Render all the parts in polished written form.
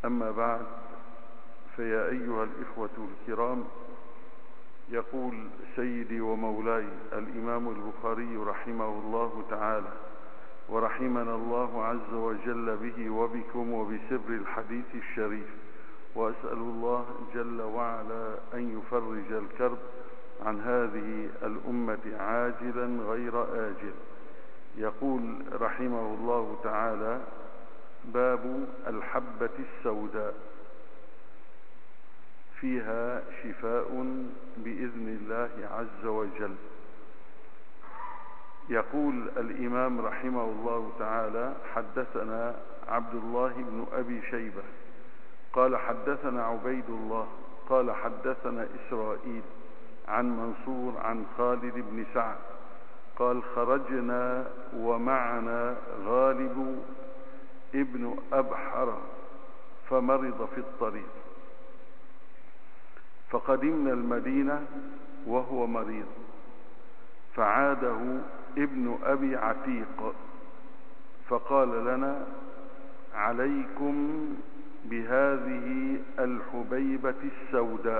أما بعد، فيا أيها الإخوة الكرام، يقول سيدي ومولاي الإمام البخاري رحمه الله تعالى، ورحمنا الله عز وجل به وبكم وبسر الحديث الشريف، وأسأل الله جل وعلا أن يفرج الكرب عن هذه الأمة عاجلا غير آجل. يقول رحمه الله تعالى: باب الحبة السوداء، فيها شفاء بإذن الله عز وجل. يقول الإمام رحمه الله تعالى: حدثنا عبد الله بن أبي شيبة قال حدثنا عبيد الله قال حدثنا إسرائيل عن منصور عن خالد بن سعد قال: خرجنا ومعنا غالب ابن أبحر فمرض في الطريق، فقدمنا المدينة وهو مريض، فعاده ابن أبي عتيق فقال لنا: عليكم بهذه الحبيبة السوداء،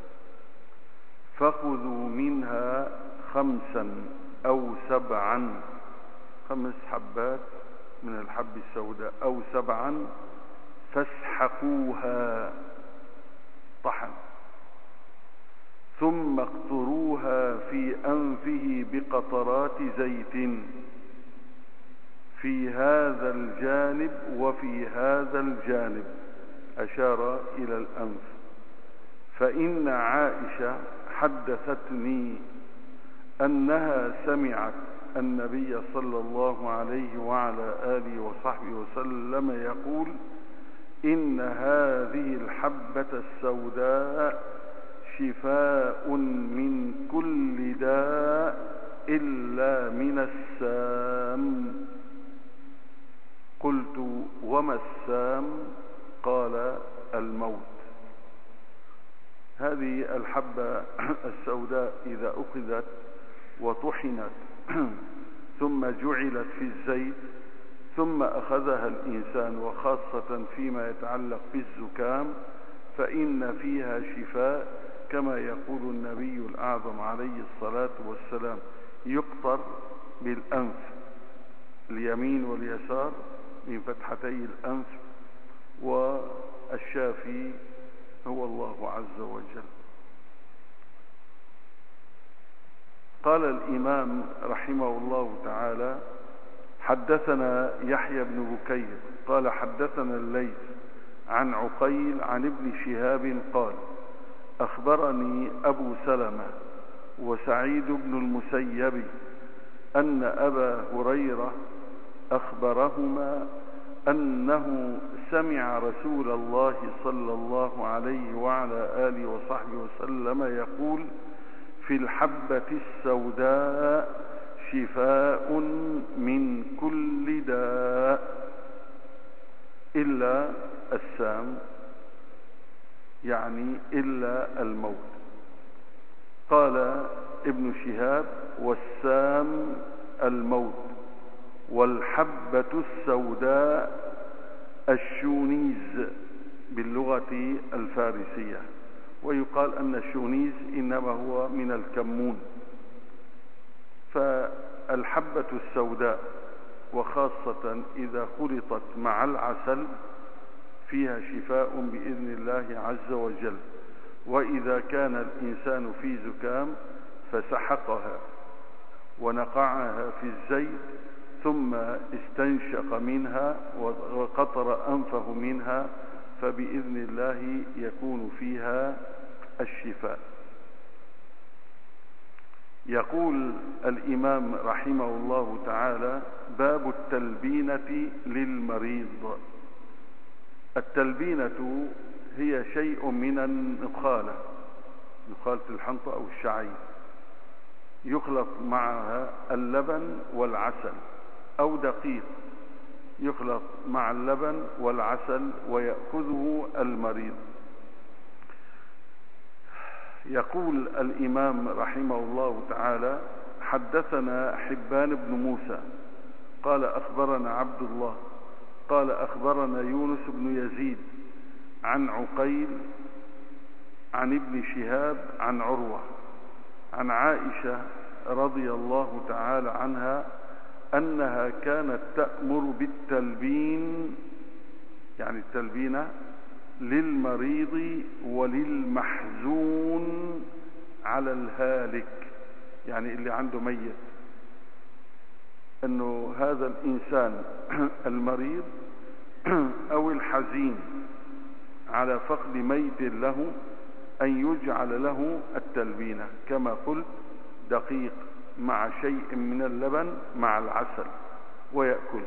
فخذوا منها 5 أو 7، 5 حبات من الحب السوداء أو 7، فاسحقوها طحن، ثم اقطروها في أنفه بقطرات زيت في هذا الجانب وفي هذا الجانب، أشار إلى الأنف، فإن عائشة حدثتني أنها سمعت النبي صلى الله عليه وعلى آله وصحبه وسلم يقول: إن هذه الحبة السوداء شفاء من كل داء إلا من السام. قلت: وما السام؟ قال: الموت. هذه الحبة السوداء إذا أخذت وطحنت ثم جعلت في الزيت ثم أخذها الإنسان، وخاصة فيما يتعلق بالزكام، فإن فيها شفاء، كما يقول النبي الأعظم عليه الصلاة والسلام: يقطر بالأنف اليمين واليسار من فتحتي الأنف، والشافي هو الله عز وجل. قال الإمام رحمه الله تعالى: حدثنا يحيى بن بكير قال حدثنا الليث عن عقيل عن ابن شهاب قال: أخبرني أبو سلمة وسعيد بن المسيب أن أبا هريرة أخبرهما أنه سمع رسول الله صلى الله عليه وعلى آله وصحبه وسلم يقول: في الحبة السوداء شفاء من كل داء إلا السام، يعني إلا الموت. قال ابن شهاب: والسام الموت، والحبة السوداء الشونيز باللغة الفارسية، ويقال أن الشونيز إنما هو من الكمون. فالحبة السوداء، وخاصة إذا خلطت مع العسل، فيها شفاء بإذن الله عز وجل. وإذا كان الإنسان في زكام فسحقها ونقعها في الزيت ثم استنشق منها وقطر أنفه منها، فبإذن الله يكون فيها الشفاء. يقول الإمام رحمه الله تعالى: باب التلبينة للمريض. التلبينة هي شيء من النخالة، نخالة الحنطة أو الشعير، يخلط معها اللبن والعسل، أو دقيق يخلط مع اللبن والعسل ويأخذه المريض. يقول الإمام رحمه الله تعالى: حدثنا حبان بن موسى قال أخبرنا عبد الله قال أخبرنا يونس بن يزيد عن عقيل عن ابن شهاب عن عروة عن عائشة رضي الله تعالى عنها أنها كانت تأمر بالتلبين، يعني التلبينة للمريض وللمحزون على الهالك، يعني اللي عنده ميت، أنه هذا الإنسان المريض أو الحزين على فقد ميت له أن يجعل له التلبينة كما قلت، دقيق مع شيء من اللبن مع العسل ويأكل.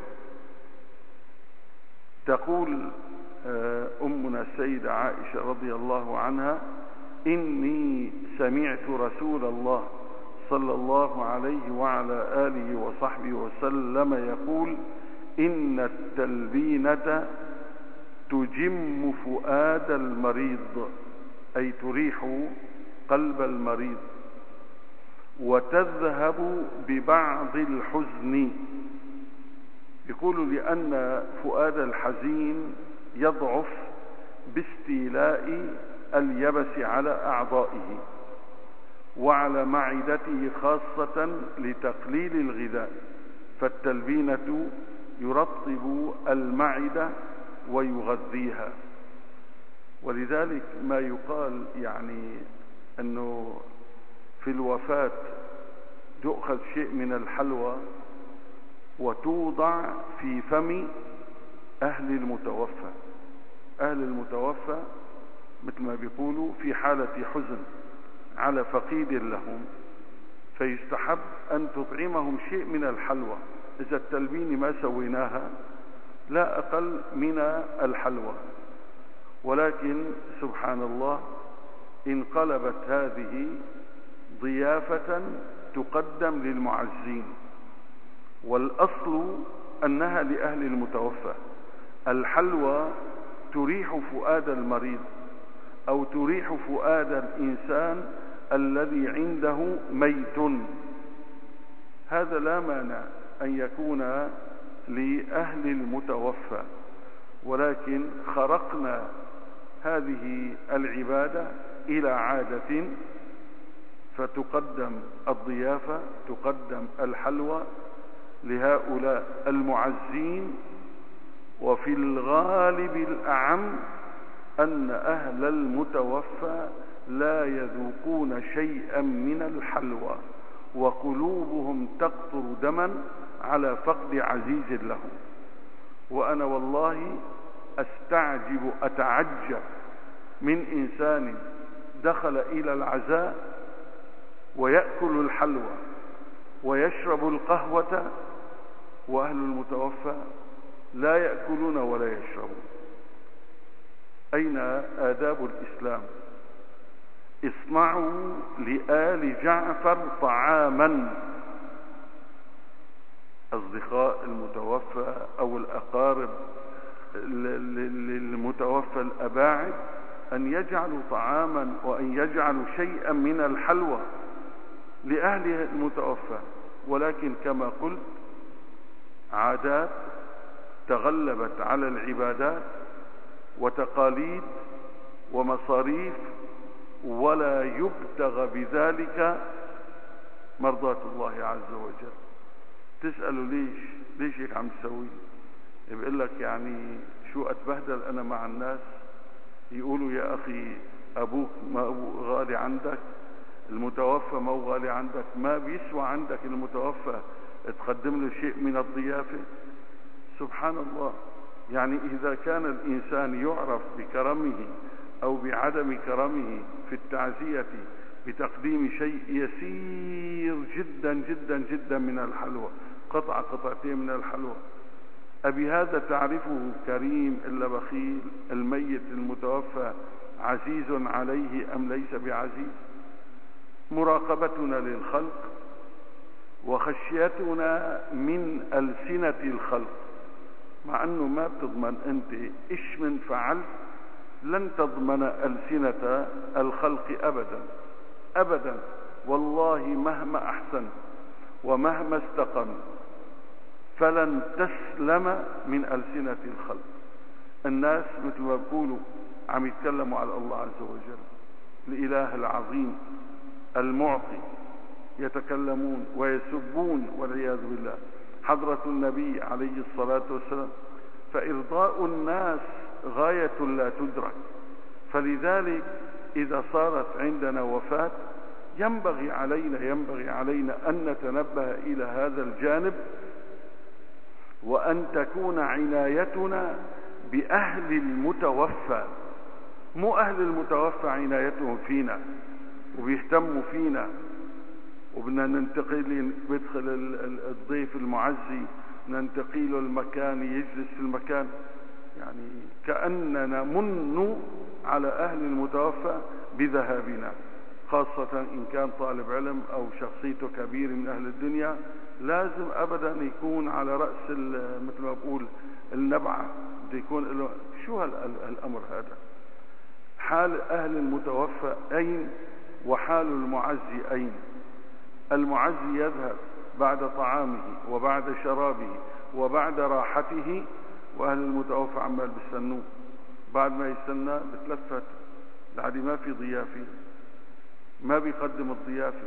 تقول أمنا السيدة عائشة رضي الله عنها: إني سمعت رسول الله صلى الله عليه وعلى آله وصحبه وسلم يقول: إن التلبينة تجم فؤاد المريض، أي تريح قلب المريض، وتذهب ببعض الحزن. يقول لأن فؤاد الحزين يضعف باستيلاء اليبس على أعضائه وعلى معدته خاصة لتقليل الغذاء، فالتلبينة يرطب المعدة ويغذيها. ولذلك ما يقال يعني أنه في الوفاة يؤخذ شيء من الحلوى وتوضع في فم أهل المتوفى. أهل المتوفى مثل ما بيقولوا في حالة حزن على فقيد لهم، فيستحب أن تطعمهم شيء من الحلوى. إذا التلبين ما سويناها لا أقل من الحلوى، ولكن سبحان الله انقلبت هذه ضيافة تقدم للمعزين، والأصل أنها لأهل المتوفى. الحلوى تريح فؤاد المريض أو تريح فؤاد الإنسان الذي عنده ميت، هذا لا مانع أن يكون لأهل المتوفى، ولكن خرقنا هذه العبادة إلى عادة، فتقدم الضيافة، تقدم الحلوى لهؤلاء المعزين. وفي الغالب الأعم أن أهل المتوفى لا يذوقون شيئا من الحلوى، وقلوبهم تقطر دما على فقد عزيز لهم. وأنا والله أتعجب من إنسان دخل إلى العزاء ويأكل الحلوى ويشرب القهوة، وأهل المتوفى لا يأكلون ولا يشربون. أين آداب الإسلام؟ اصنعوا لآل جعفر طعاما. أصدقاء المتوفى أو الأقارب للمتوفى الأباعد أن يجعلوا طعاما وأن يجعلوا شيئا من الحلوى لأهل المتوفى، ولكن كما قلت عادات تغلبت على العبادات وتقاليد ومصاريف، ولا يبتغى بذلك مرضاة الله عز وجل. تسألوا ليش هيك عم تسوي؟ يقول لك يعني شو أتبهدل أنا مع الناس؟ يقولوا يا أخي أبوك ما هو غالي عندك، المتوفى ما هو غالي عندك، ما بيسوى عندك المتوفى تقدم له شيء من الضيافة؟ سبحان الله. يعني إذا كان الإنسان يعرف بكرمه أو بعدم كرمه في التعزية بتقديم شيء يسير جدا جدا جدا من الحلوى، قطعتين من الحلوى، أبهذا تعرفه كريم إلا بخيل؟ الميت المتوفى عزيز عليه أم ليس بعزيز؟ مراقبتنا للخلق وخشيتنا من ألسنة الخلق، مع أنه ما بتضمن أنت إيش من فعلت، لن تضمن ألسنة الخلق أبدا أبدا والله، مهما أحسن ومهما استقم فلن تسلم من ألسنة الخلق. الناس مثل ما بيقولوا عم يتكلموا على الله عز وجل، الإله العظيم المعطي، يتكلمون ويسبون والعياذ بالله حضرة النبي عليه الصلاة والسلام. فإرضاء الناس غاية لا تدرك. فلذلك إذا صارت عندنا وفاة ينبغي علينا أن نتنبه إلى هذا الجانب، وأن تكون عنايتنا بأهل المتوفى، مو أهل المتوفى عنايتهم فينا وبيهتموا فينا وبدنا ننتقل، بدخل الضيف المعزي ننتقل له المكان يجلس في المكان، يعني كأننا من على أهل المتوفى بذهابنا، خاصة إن كان طالب علم أو شخصيته كبير من أهل الدنيا، لازم أبدا يكون على رأس مثل ما بقول النبعة، بده يكون له شو الأمر هذا. حال أهل المتوفى أين وحال المعزي أين؟ المعزي يذهب بعد طعامه وبعد شرابه وبعد راحته، وأهل المتوفى عمال بيستنوه، بعد ما يستنى بتلفت العادي ما في ضيافة، ما بيقدم الضيافة.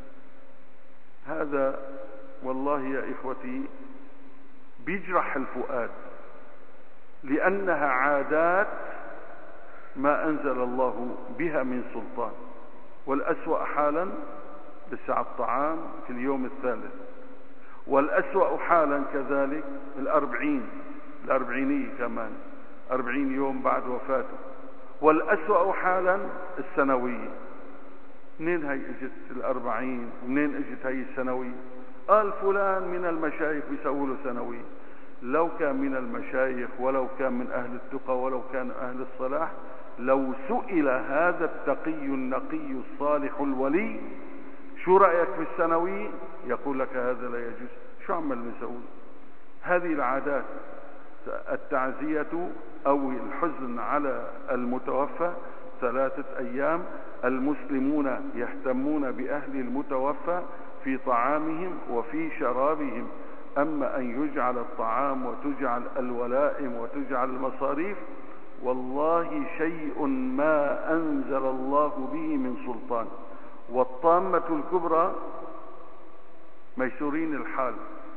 هذا والله يا إخوتي بيجرح الفؤاد، لأنها عادات ما أنزل الله بها من سلطان. والأسوأ حالا لسعة الطعام في اليوم الثالث، والأسوأ حالا كذلك الأربعينية كمان 40 يوم بعد وفاته، والأسوأ حالا السنوية. منين هاي اجت 40؟ ومنين اجت هاي السنوية؟ قال فلان من المشايخ بيسووا له سنوية. لو كان من المشايخ ولو كان من أهل التقى ولو كان أهل الصلاح، لو سئل هذا التقي النقي الصالح الولي شو رأيك في السنوية، يقول لك هذا لا يجوز. شو عمل نسوي؟ هذه العادات. التعزية أو الحزن على المتوفى 3 أيام. المسلمون يهتمون بأهل المتوفى في طعامهم وفي شرابهم، أما أن يجعل الطعام وتجعل الولائم وتجعل المصاريف، والله شيء ما أنزل الله به من سلطان. والطامة الكبرى ميسورين الحال،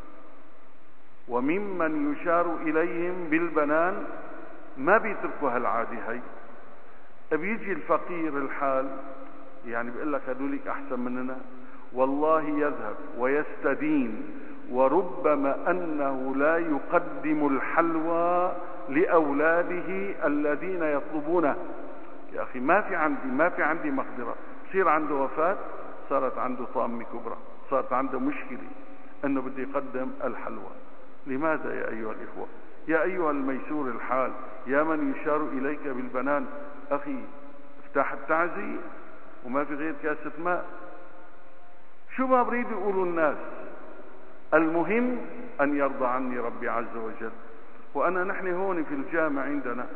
وممن يشار إليهم بالبنان ما بيتركوا هالعادة هاي. بيجي الفقير الحال يعني بيقول لك هدوليك أحسن مننا، والله يذهب ويستدين، وربما أنه لا يقدم الحلوى لأولاده الذين يطلبونه. يا أخي ما في عندي مقدرة، يصير عنده وفاة، صارت عنده طامة كبرى، صارت عنده مشكلة أنه بده يقدم الحلوى. لماذا يا أيها الإخوة؟ يا أيها الميسور الحال، يا من يشار إليك بالبنان، أخي افتح التعزية وما في غير كاسة ماء. شو ما بريد يقولوا الناس، المهم أن يرضى عني ربي عز وجل. نحن هون في الجامع عندنا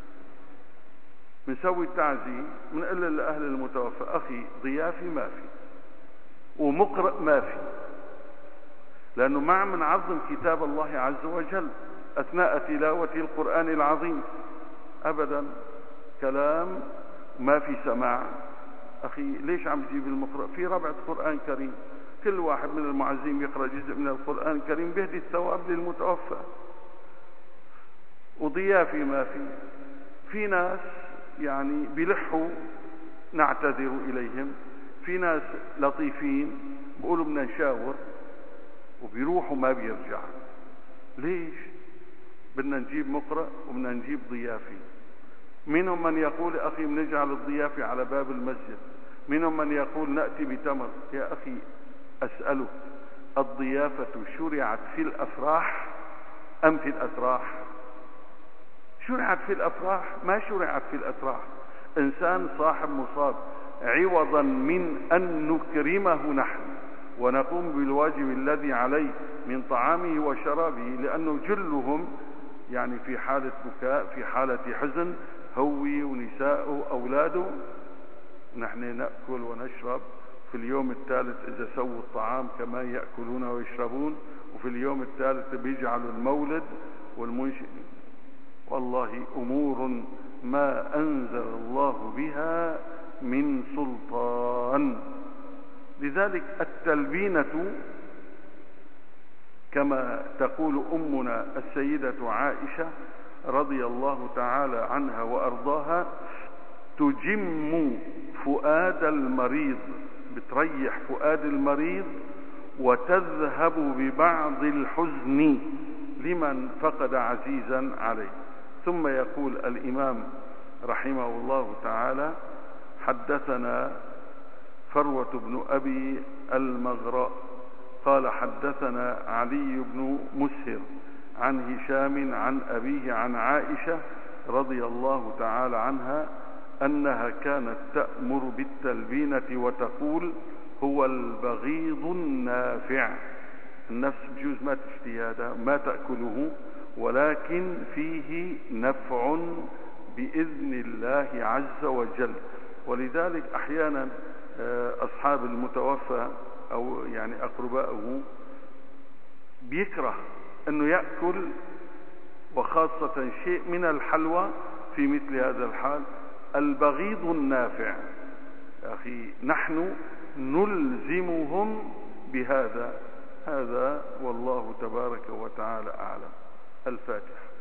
بنسوي التعزية، بنقول لأهل المتوفى أخي ضيافي ما في ومقرأ ما في، لأنه ما عم نعظم كتاب الله عز وجل أثناء تلاوة القرآن العظيم أبدا. كلام ما في سماع. أخي ليش عم تجيب المقرأ؟ في ربعة قرآن كريم، كل واحد من المعزين يقرأ جزء من القرآن الكريم بيهدي الثواب للمتوفى. وضيافي ما في ناس يعني بيلحوا نعتذر إليهم، في ناس لطيفين بيقولوا بدنا نشاور وبيروحوا ما بيرجع. ليش؟ بدنا نجيب مقرأ وبدنا نجيب ضيافي. منهم من يقول أخي بنجعل الضيافة على باب المسجد، منهم من يقول نأتي بتمر. يا أخي أسألك، الضيافة شرعت في الأفراح أم في الأتراح؟ شرعت في الأفراح؟ ما شرعت في الأتراح. إنسان صاحب مصاب، عوضا من أن نكرمه نحن ونقوم بالواجب الذي عليه من طعامه وشرابه، لأنه جلهم يعني في حالة بكاء، في حالة حزن، هو ونساءه أولاده، نحن نأكل ونشرب. في اليوم الثالث إذا سووا الطعام كما يأكلون ويشربون، وفي اليوم الثالث بيجعلوا المولد والمنشئ. والله أمور ما أنزل الله بها من سلطان. لذلك التلبينة كما تقول أمنا السيدة عائشة رضي الله تعالى عنها وأرضاها تجم فؤاد المريض، بتريح فؤاد المريض وتذهب ببعض الحزن لمن فقد عزيزا عليه. ثم يقول الإمام رحمه الله تعالى: حدثنا فروة بن أبي المغراء قال حدثنا علي بن مسهر عن هشام عن أبيه عن عائشة رضي الله تعالى عنها أنها كانت تأمر بالتلبينة وتقول: هو البغيض النافع. النفس بجوز ما تشتهي هذا، ما تأكله، ولكن فيه نفع بإذن الله عز وجل. ولذلك أحيانا أصحاب المتوفى أو يعني أقربائه بيكره أنه يأكل، وخاصة شيء من الحلوى في مثل هذا الحال. البغيض النافع يا أخي نحن نلزمهم بهذا. هذا والله تبارك وتعالى أعلم. الفاتحة.